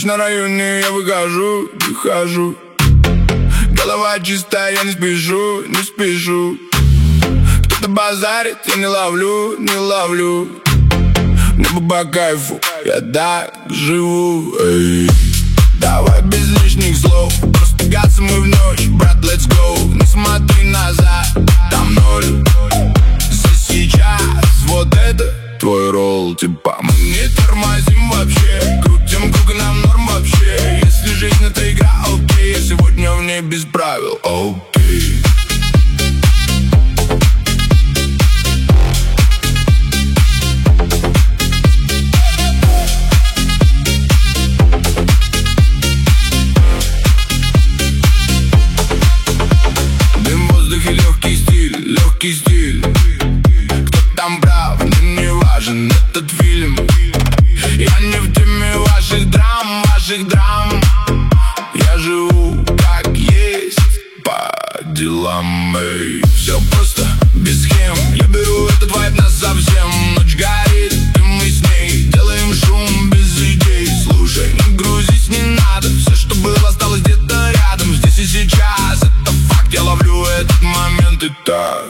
на районе я выхожу, выхожу. Голова чистая, я не спешу, не спешу. Кто-то базарит, я не ловлю, не ловлю. Мне бы по кайфу, я так живу. Эй. Давай без лишних слов, просто газом мы в ночь. Брат, let's go, не смотри назад, там ноль. Здесь сейчас, вот это твой ролл, типа мы не тормозим вообще. Крутим круг, нам норм вообще. Если жизнь это игра, окей, я сегодня в ней без правил, окей. Легкий стиль. Кто там прав, мне не важен этот фильм. Я не в теме ваших драм, ваших драм. Я живу как есть, по делам, эй. Все просто, без схем. Я беру этот вайб насовсем. Ночь горит, и мы с ней делаем шум без идей. Слушай, не грузись, не надо. Все, что было, осталось где-то рядом. Здесь и сейчас, это факт. Я ловлю этот момент и так.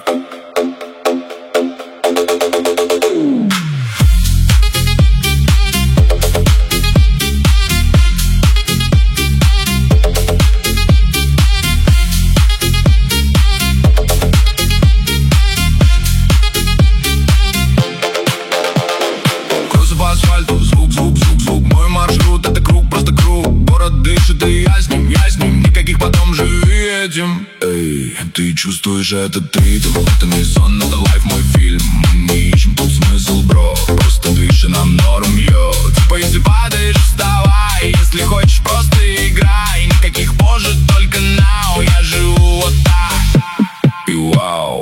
Звук, звук, звук, звук. Мой маршрут это круг, просто круг. Город дышит, и я с ним, я с ним. Никаких потом, живи этим. Эй, ты чувствуешь этот ритм? Это не сон, это лайф, мой фильм. Мы не ищем тут смысл, бро. Просто движ и нам норм, йо. Типа если падаешь, вставай. Если хочешь, просто играй. Никаких позже, только now. Я живу вот так. И вау.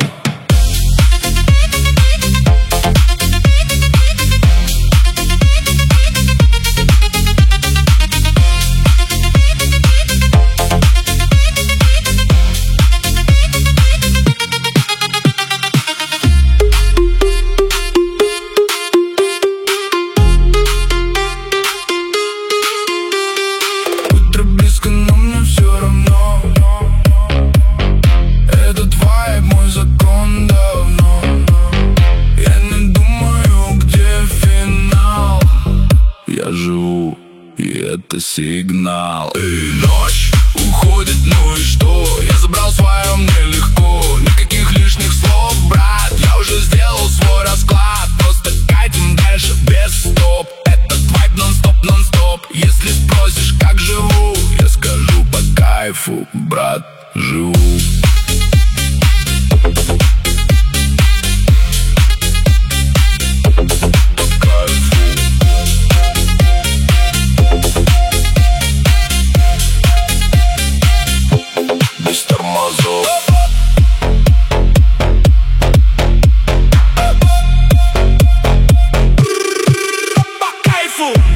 Я живу, и это сигнал. Эй, ночь уходит, ну и что? Я забрал свое, мне легко. Никаких лишних слов, брат. Я уже сделал свой расклад. Просто катим дальше без стоп. Этот вайб нон-стоп, нон-стоп. Если спросишь, как живу, я скажу по кайфу, брат, живу. По кайфу.